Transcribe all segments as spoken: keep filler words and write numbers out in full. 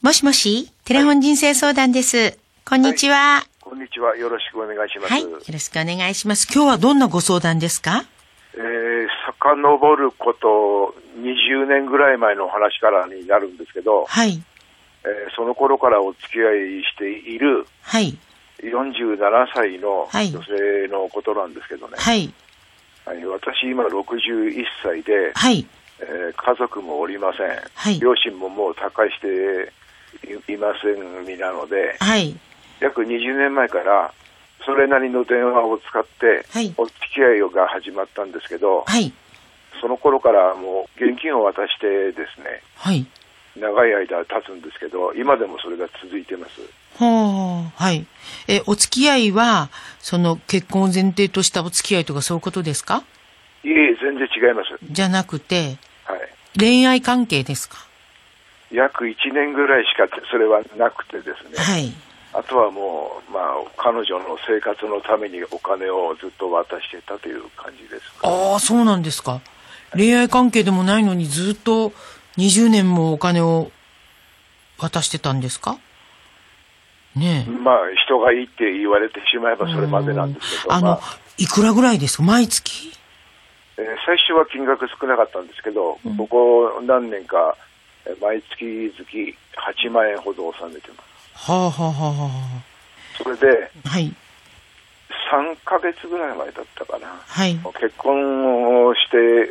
もしもし、テレフォン人生相談です。はい、こんにちは、はい。 こんにちは。よろしくお願いします。 はい。よろしくお願いします。今日はどんなご相談ですか？ えー、遡ることにじゅうねんぐらい前の話からになるんですけど、 はい。 えー、その頃からお付き合いしている、 はい。 よんじゅうななさいの女性のことなんですけどね。 はい。 はい、私今ろくじゅういっさいで、 はい。 えー、家族もおりません。 はい。 両親ももう他界していません身なので、 はい。 約にじゅうねんまえからそれなりの電話を使ってお付き合いが始まったんですけど、 はい。 その頃からもう現金を渡してですね、 はい。 長い間経つんですけど、今でもそれが続いてます。 はあ、はい。え、お付き合いは、その結婚を前提としたお付き合いとかそういうことですか？ いえ、全然違います。 じゃなくて、 はい。 恋愛関係ですか？ 約いちねんぐらいしかそれはなくてですね。 はい。 あとはもう、まあ、彼女の生活のためにお金をずっと渡してたという感じです。 ああ、そうなんですか。恋愛関係でもないのにずっとにじゅうねんもお金を渡してたんですか？ねえ。 まあ、人がいいって言われてしまえばそれまでなんですけど。 あの、まあ、いくらぐらいですか？毎月？ えー、最初は金額少なかったんですけど、うん、ここ何年か、毎月々はちまんえんほど納めてます。 はあはあはあはあ。 それで、 はい。 さんかげつぐらい前だったかな。 はい。 結婚をして、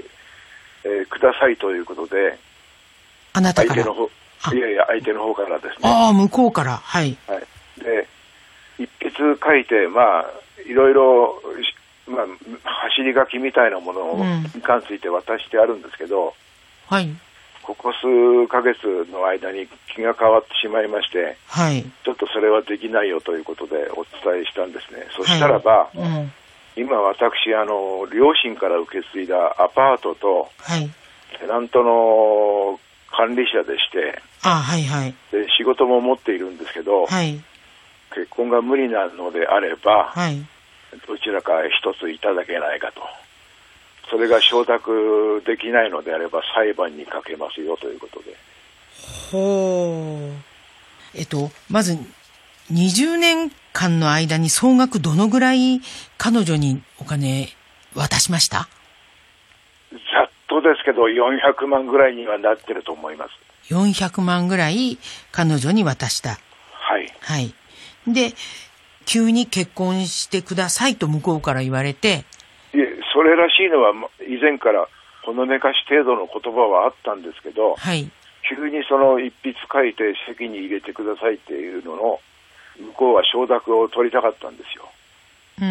えー、くださいということで、 あなたから。 相手の方、いやいや、相手の方からですね。 ああ、向こうから。はい。 はい。で、一筆書いて、まあ、いろいろ、まあ、走り書きみたいなものに関ついて渡してあるんですけど、 はい。 ここ数ヶ月の間に気が変わってしまいまして、 はい、 ちょっとそれはできないよということでお伝えしたんですね。そしたらば、はい、うん、今私あの両親から受け継いだアパートと、はい、テナントの管理者でして、 あ、はいはい、 で仕事も持っているんですけど、はい、結婚が無理なのであれば、はい、どちらか一ついただけないかと。それが承諾できないのであれば裁判にかけますよということで。 ほう。えっと、まずにじゅうねんかんの間に総額どのぐらい彼女にお金渡しました？ ざっとですけどよんひゃくまんぐらいにはなってると思います。 よんひゃくまんぐらい彼女に渡した。 はい。 はい。で、急に結婚してくださいと向こうから言われて、 いえ、それらしいのは以前からほのめかし程度の言葉はあったんですけど、はい、急にその一筆書いて籍に入れてくださいっていうのの向こうは承諾を取りたかったんですよ。うん、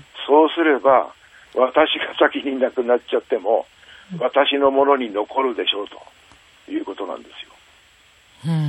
そうすれば私が先に亡くなっちゃっても私のものに残るでしょうということなんですよ。うん、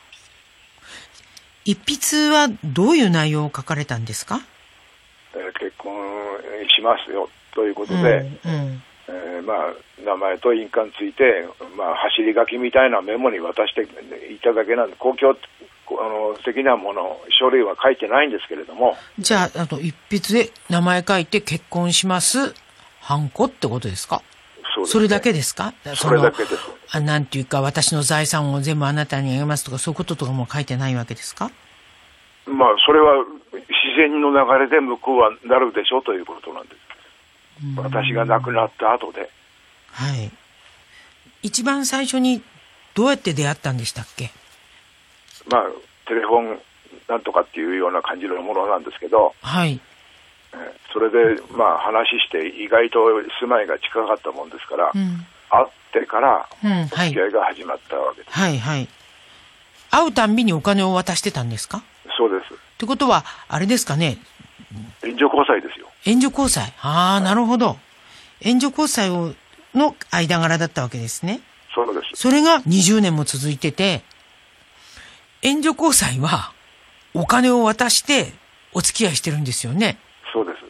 一筆はどういう内容を書かれたんですか？ 結婚しますよということで、うんうん、えー、まあ、名前と印鑑ついて、まあ、走り書きみたいなメモに渡していただけなんで、公共あの的なもの書類は書いてないんですけれども。 じゃあ、あと一筆で名前書いて結婚しますハンコってことですか？ そうですね。 それだけですか？ それだけです。 あ、なんていうか、私の財産を全部あなたにあげますとか、そういうこととかも書いてないわけですか？ まあ、それは自然の流れで向こうはなるでしょうということなんです。私が亡くなった後で。 はい。一番最初にどうやって出会ったんでしたっけ？ まあ、テレフォンなんとかっていうような感じのものなんですけど、 はい。 それで、まあ、話して意外と住まいが近かったもんですから、うん、会ってからお付き合いが始まったわけです。 はい、はい、はい。会うたんびにお金を渡してたんですか？ そうです。 ってことは、あれですかね。 援助交際ですよ。 援助交際。ああ、なるほど。援助交際をの間柄だったわけですね。 そうです。 それがにじゅうねんも続いてて、援助交際はお金を渡してお付き合いしてるんですよね。 そうです。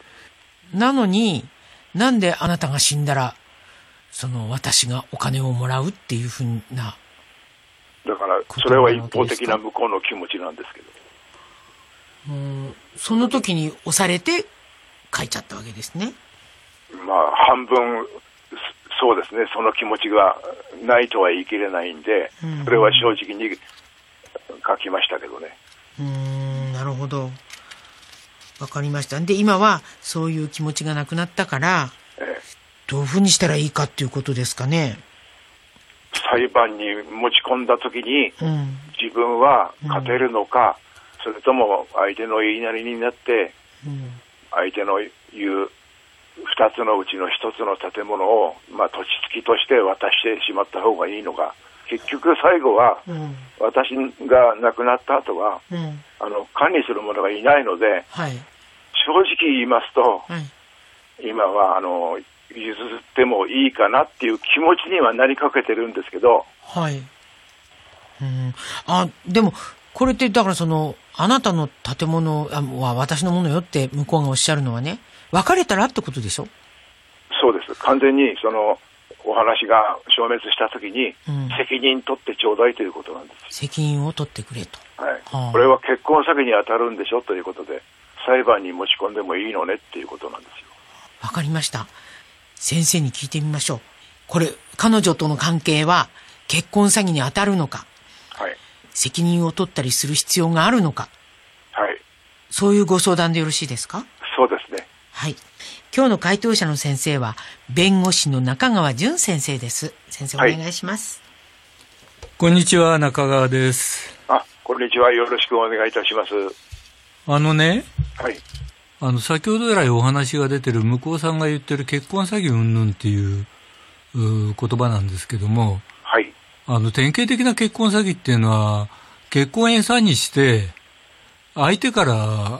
なのに、なんであなたが死んだら、その私がお金をもらうっていうふうな。 だから、それは一方的な向こうの気持ちなんですけど。 うん、その時に押されて書いちゃったわけですね。 まあ半分そうですね。その気持ちがないとは言い切れないんで、うん、それは正直に書きましたけどね。 うーん、なるほど。わかりました。で、今はそういう気持ちがなくなったから、ええ、どういうふうにしたらいいかっていうことですかね。 裁判に持ち込んだときに、うん、自分は勝てるのか、うん、それとも相手の言いなりになって、うん、相手の言う二つのうちの一つの建物を、まあ、土地付きとして渡してしまった方がいいのか。結局最後は、うん、私が亡くなった後は、うん、あの管理する者がいないので、はい、正直言いますと、はい、今はあの譲ってもいいかなっていう気持ちにはなりかけてるんですけど、はい、 うん、あ、でもこれってだからそのあなたの建物は私のものよって向こうがおっしゃるのはね、別れたらってことでしょ？ そうです。完全にそのお話が消滅したときに、うん、責任取ってちょうだいということなんです。 責任を取ってくれと、 はい、はあ、これは結婚詐欺に当たるんでしょということで、裁判に持ち込んでもいいのねっていうことなんですよ。 わかりました。先生に聞いてみましょう。これ彼女との関係は結婚詐欺に当たるのか、はい、責任を取ったりする必要があるのか、はい、そういうご相談でよろしいですか？ そうですね。 はい。今日の回答者の先生は弁護士の中川淳先生です。先生、お願いします。 はい、こんにちは、中川です。 あ、こんにちは、よろしくお願いいたします。 あのね、 はい、 あの先ほど来お話が出てる向こうさんが言ってる結婚詐欺云々っていう、う言葉なんですけども、 はい、 あの典型的な結婚詐欺っていうのは結婚餌にして相手から、はい、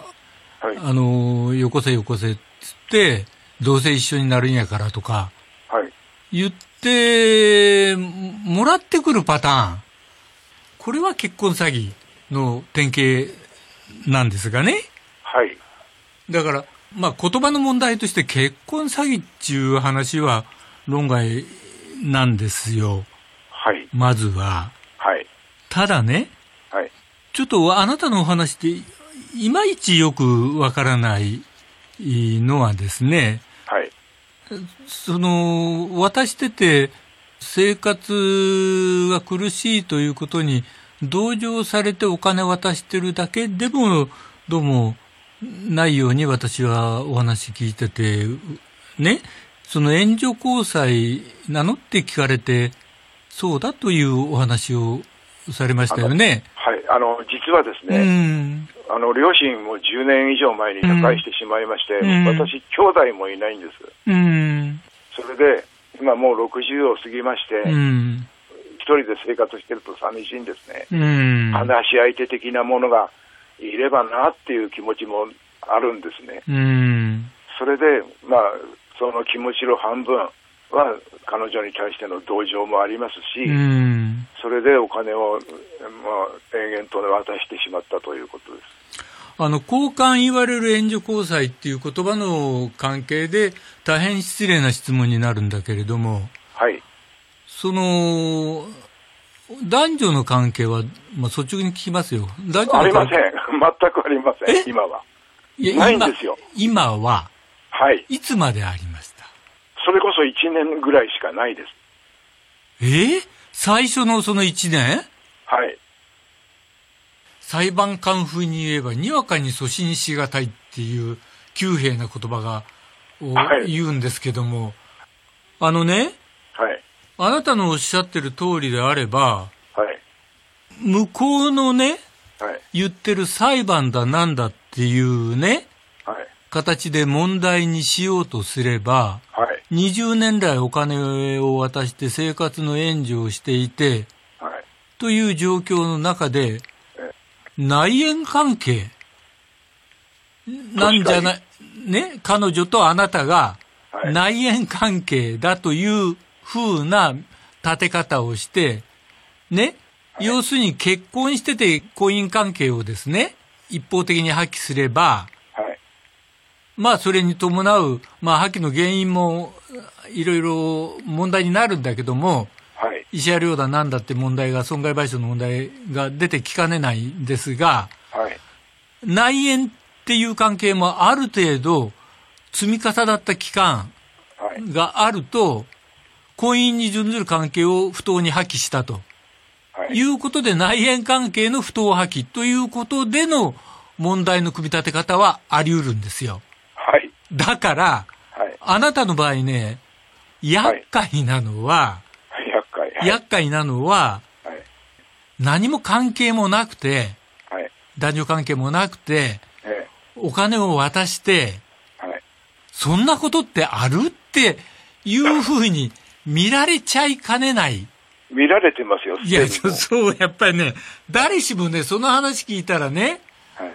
あのよこせよこせって言ってどうせ一緒になるんやからとか、はい、言ってもらってくるパターン、これは結婚詐欺の典型なんですがね。 はい。 だからまあ言葉の問題として結婚詐欺っていう話は論外なんですよ。 はい。 まずは。 はい。 ただね。 はい。 ちょっとあなたのお話っていまいちよくわからないのはですね。 はい。 その渡してて生活が苦しいということに同情されてお金渡してるだけでもどうもないように私はお話聞いててね、その援助交際なのって聞かれてそうだというお話をされましたよね。 はい、あの実はですね、うん、あの両親もじゅうねん以上前に他界してしまいまして、うん、私兄弟もいないんです、うん、それで今もうろくじゅうを過ぎまして、うん、一人で生活してると寂しいんですね、うん、話し相手的なものがいればなっていう気持ちもあるんですね、うん、それでまあその気持ちの半分は彼女に対しての同情もありますし、うん、それでお金を、まあ、延々と渡してしまったということです。 あの交換言われる援助交際っていう言葉の関係で大変失礼な質問になるんだけれども、 はい、 その男女の関係は、まあ、率直に聞きますよ。男女のありません。全くありません。今は。いやないんですよ。 今、今は、 はい。 いつまでありました？ それこそいちねんぐらいしかないです。 えー、最初のそのいちねん？ はい。 裁判官風に言えばにわかに阻止しがたいっていう急兵な言葉がを言うんですけども、はい、あのね、 はい、 あなたのおっしゃってる通りであれば、 はい、 向こうのね、 はい、 言ってる裁判だなんだっていうね、 はい、 形で問題にしようとすれば、 はい、 にじゅうねん来お金を渡して生活の援助をしていて、 はい、 という状況の中で、内縁関係なんじゃない、ね、彼女とあなたが内縁関係だという風な立て方をして、ね、はい、要するに結婚してて婚姻関係をですね、一方的に破棄すれば、 はい、 まあそれに伴う、まあ破棄の原因もいろいろ問題になるんだけども、 はい、 慰謝料だなんだって問題が、損害賠償の問題が出てきかねないんですが、 はい、 内縁っていう関係もある程度積み重なった期間があると、婚姻に準ずる関係を不当に破棄したということで内縁関係の不当破棄ということでの問題の組み立て方はあり得るんですよ。 はい。 だから、はい、あなたの場合ね、厄介なのは、 はい、厄介、はい、 厄介なのは、はい、何も関係もなくて、はい、男女関係もなくて、ええ、お金を渡して、はい、そんなことってあるっていうふうに見られちゃいかねない。 見られてますよ。 いや、そう、やっぱりね、誰しもね、その話聞いたらね、はい、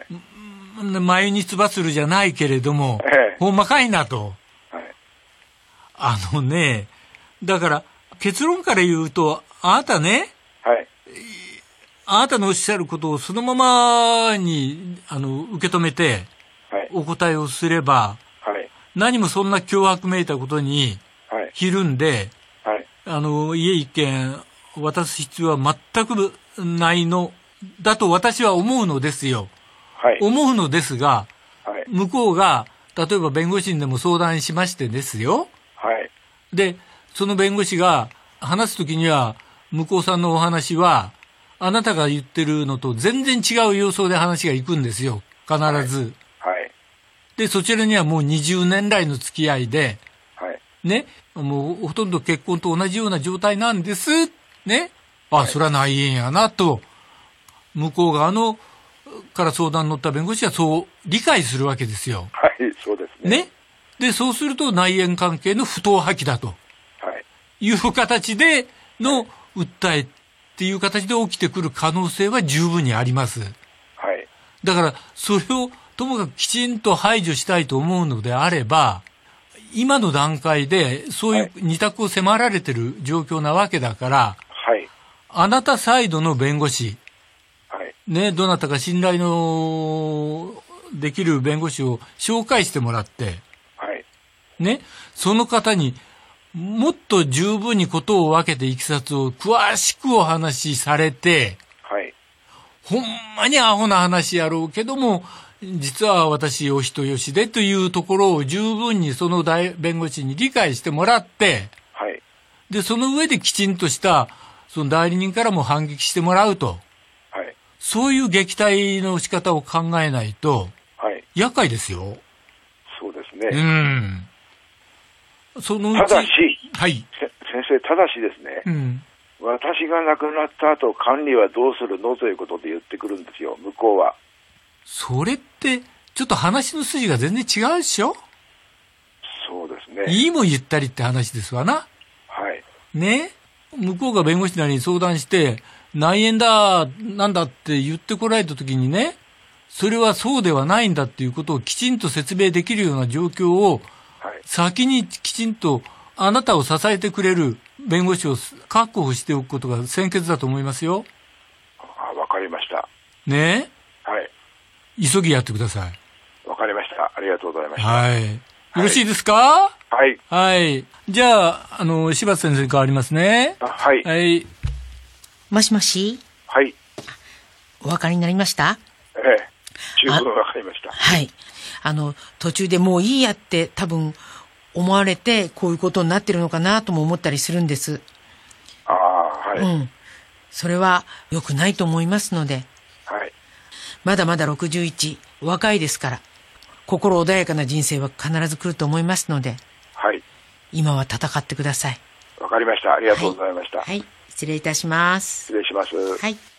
眉につばするじゃないけれども、ええ、ほんまかいなと。はい、あのね、だから、結論から言うと、あなたね、はい、あなたのおっしゃることをそのままに、あの、受け止めて、はい、お答えをすれば、はい、何もそんな脅迫めいたことに、ひるんで、はい、あの、家一軒渡す必要は全くないのだと私は思うのですよ。はい、思うのですが、はい、向こうが例えば弁護士にでも相談しましてですよ。はい、で、その弁護士が話すときには向こうさんのお話はあなたが言ってるのと全然違う様相で話がいくんですよ。必ず。はいはい、で、そちらにはもうにじゅうねん来の付き合いで、はい、ね、もうほとんど結婚と同じような状態なんです。ね。あ、はい、それは内縁やなと、向こう側のから相談に乗った弁護士はそう理解するわけですよ。 はい、そうですね。 ね。で、そうすると内縁関係の不当破棄だと。はい。いう形での訴えっていう形で起きてくる可能性は十分にあります。はい。だから、それをともかくきちんと排除したいと思うのであれば、今の段階でそういう二択を迫られてる状況なわけだから、はい。あなたサイドの弁護士、ね、どなたか信頼のできる弁護士を紹介してもらって、はい。ね、その方にもっと十分にことを分けていきさつを詳しくお話しされて、はい。ほんまにアホな話やろうけども、実は私お人よしでというところを十分にその大弁護士に理解してもらって、はい。で、その上できちんとしたその代理人からも反撃してもらうと。そういう撃退の仕方を考えないと、はい、厄介ですよ。 そうですね。 うん。そのうち、 ただし、 はい。 先生、ただしですね、うん、私が亡くなった後、管理はどうするのということで言ってくるんですよ、向こうは。 それって、ちょっと話の筋が全然違うでしょ？ そうですね。 いいも言ったりって話ですわな。はい。ね？向こうが弁護士なりに相談して、内縁だ、なんだって言ってこられたときにね、それはそうではないんだっていうことをきちんと説明できるような状況を、先にきちんとあなたを支えてくれる弁護士を確保しておくことが先決だと思いますよ。 あ、わかりました。 ねえ。 はい。 急ぎやってください。 わかりました。ありがとうございました。 はい。よろしいですか？はい。 はい。じゃあ、あの、柴田先生に変わりますね。 はい。 はい。 もしもし。 はい。 お分かりになりました？ ええ。十分分かりました。 はい。あの、途中でもういいやって多分思われて、こういうことになってるのかなとも思ったりするんです。 ああ、はい。 うん。それは良くないと思いますので。はい。まだまだろくじゅういち、若いですから、心穏やかな人生は必ず来ると思いますので。はい。今は戦ってください。 わかりました。ありがとうございました。 はい。はい、失礼いたします。 失礼します。 はい。